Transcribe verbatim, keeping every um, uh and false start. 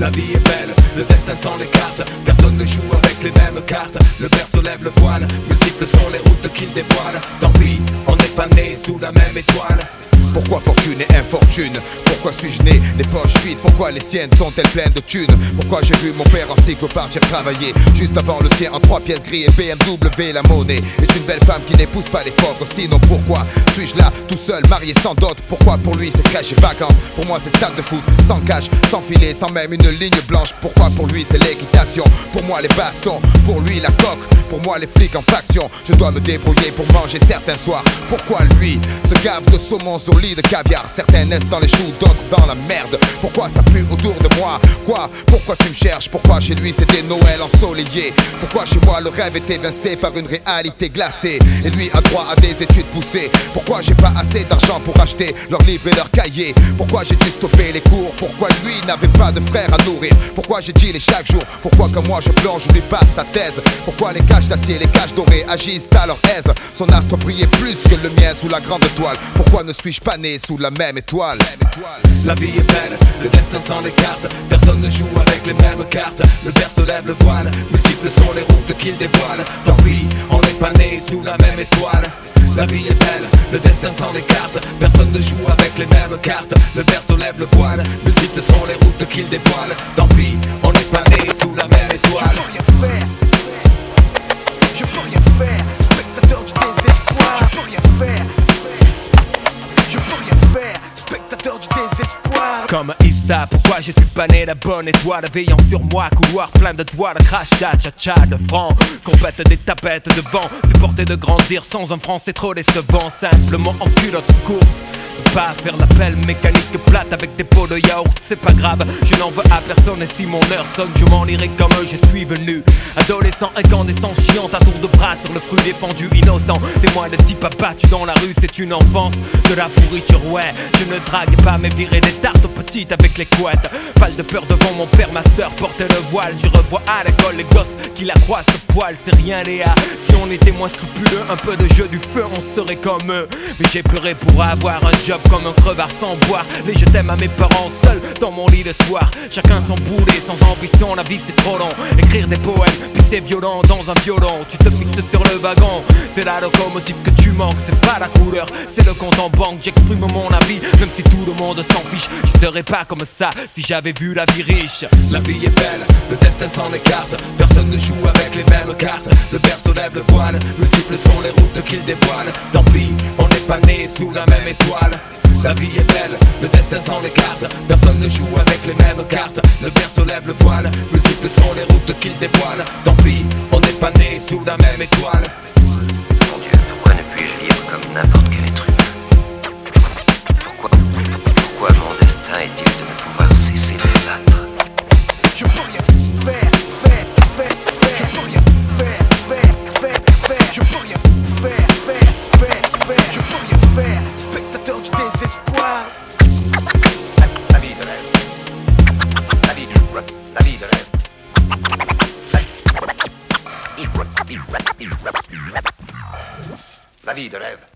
La vie est belle, le destin s'en écarte. Personne ne joue avec les mêmes cartes. Le berceau lève le voile, multiples sont les routes qu'il dévoile. Tant pis, on n'est pas né sous la même étoile. Pourquoi fortune et infortune? Pourquoi suis-je né les poches vides? Pourquoi les siennes sont-elles pleines de thunes? Pourquoi j'ai vu mon père en cycle partir travailler juste avant le sien en trois pièces gris et B M W? La monnaie est une belle femme qui n'épouse pas les pauvres. Sinon pourquoi suis-je là tout seul, marié sans dot? Pourquoi pour lui c'est crèche et vacances? Pour moi c'est stade de foot, sans cash, sans filet, sans même une ligne blanche. Pourquoi pour lui c'est l'équitation? Pour moi les bastons, pour lui la coque. Pour moi les flics en faction. Je dois me débrouiller pour manger certains soirs. Pourquoi lui se gave de saumon au lit de caviar? Certains naissent dans les choux, d'autres dans la merde. Pourquoi ça pue autour de moi? Quoi? Pourquoi tu me cherches? Pourquoi chez lui c'était Noël ensoleillé? Pourquoi chez moi le rêve est évincé par une réalité glacée? Et lui a droit à des études poussées. Pourquoi j'ai pas assez d'argent pour acheter leurs livres et leurs cahiers? Pourquoi j'ai dû stopper les cours? Pourquoi lui n'avait pas de frère à nourrir? Pourquoi j'ai dit les chaque jour? Pourquoi comme moi je plonge, je lui passe sa thèse? Pourquoi les caches d'acier, les caches dorées agissent à leur aise? Son astre brillait plus que le mien sous la grande toile. Pourquoi ne suis-je pas né sous la même étoile? La vie est belle, le destin s'en écarte. Personne ne joue avec les mêmes cartes. Le berceau lève le voile, multiples sont les routes qu'il dévoile. Tant pis, on n'est pas né sous la même étoile. La vie est belle, le destin s'en écarte. Personne ne joue avec les mêmes cartes. Le berceau lève le voile, multiples sont les routes qu'il dévoile. Tant pis, on n'est pas né sous la même étoile. Je peux rien faire, je peux rien faire. Spectateur du désespoir, je peux rien faire. Je peux rien faire, spectateur du désespoir. Comme Issa, pourquoi je suis pas né la bonne étoile? Veillant sur moi, couloir plein de toits, de crachat, tcha-tcha, de francs. Compète des tapettes de vent, supporter de grandir sans un franc, c'est trop décevant. Simplement en culotte courte, pas faire l'appel mécanique plate avec des pots de yaourt, c'est pas grave, je n'en veux à personne. Et si mon heure sonne, je m'en irai comme je suis venu. Adolescent, incandescent, chiant à tour de bras sur le fruit défendu, innocent. Témoin de types abattus dans la rue, c'est une enfance de la pourriture, ouais. Je ne drague pas mais virer des tartes aux petites avec les couettes. Pas de peur devant mon père, ma soeur portait le voile. Je revois à l'école les gosses qui la croient ce poil, c'est rien Léa. Si on était moins scrupuleux, un peu de jeu du feu, on serait comme eux. Mais j'ai pleuré pour avoir un job comme un crevard sans boire. Les je t'aime à mes parents seuls dans mon lit le soir. Chacun son boulet, sans ambition, la vie c'est trop long. Écrire des poèmes, puis c'est violent dans un violon. Tu te fixes sur le wagon, c'est la locomotive que tu manques. C'est pas la couleur, c'est le compte en banque. J'exprime mon avis, même si tout le monde s'en fiche. Je serais pas comme ça si j'avais vu la vie riche. La vie est belle, le destin s'en écarte. Personne ne joue avec les mêmes cartes. Le berceau lève le voile, multiples sont les routes qu'il dévoile. Tant pis, on n'est pas né sous la même étoile. La vie est belle, le destin s'en écarte. Personne ne joue avec les mêmes cartes. Le berceau lève le voile, multiples sont les routes qu'il dévoile. Tant pis, on n'est pas né sous la même étoile. Mon Dieu, pourquoi ne puis-je vivre comme n'importe quel être humain? Pourquoi, pourquoi mon destin est-il de ne pouvoir cesser de battre? Je peux rien faire, faire, faire, faire. Je peux rien faire, faire, faire, faire. Je peux rien faire, faire, faire, faire. Je peux rien faire, spectateur du désespoir. La vie de rêve. La vie du rêve. La vie de rêve. La vie de rêve.